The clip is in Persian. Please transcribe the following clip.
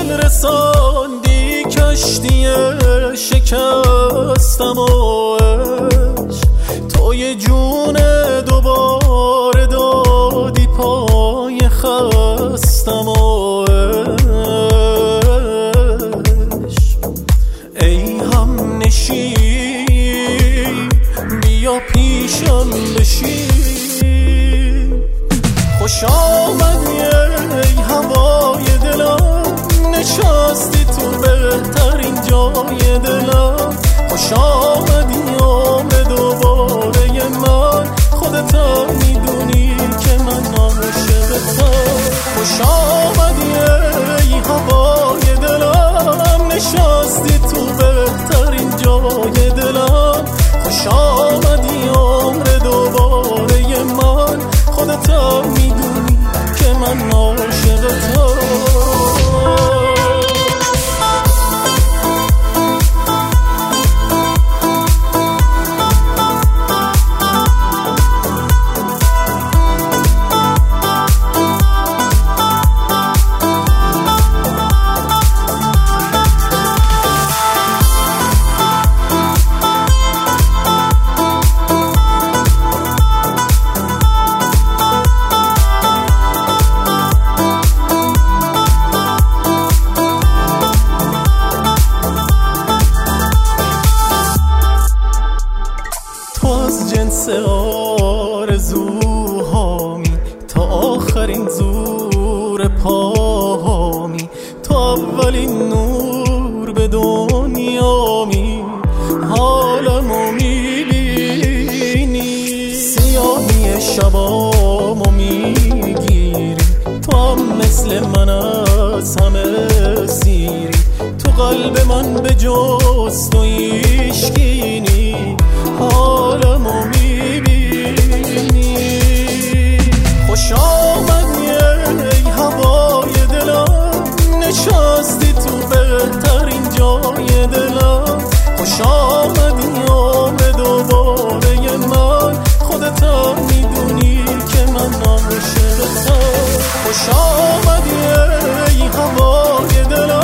دل رساندی کشتی شکستم و عشق توی جون دوباره دادی پای خستم و عشق ای هم نشین بیا پیشم بشین خوش آمدی ای هوای دلم نشستی تو بهترین جای دلم خوش آمدی عمر دوباره من خودت میدونی که من عاشقتم خوش آمدی ای هوای دلم نشستی تو بهترین جای دلم خوش آمدی عمر دوباره من خودت میدونی که من عاشقتم جنس آرزوهامی تا آخرین زور پاهامی تو اولین نور به دنیامی حالمو میبینی سیاهی شبامو میگیری تو هم مثل من از همه سیری تو قلب من به جز تو ایشگینی حالمو میبینی خوش آمدی ای هوای دلم نشستی تو بهترین جای دلم خوش آمدی عمر دوباره من خودت میدونی که من عاشقتم خوش آمدی ای هوای دلم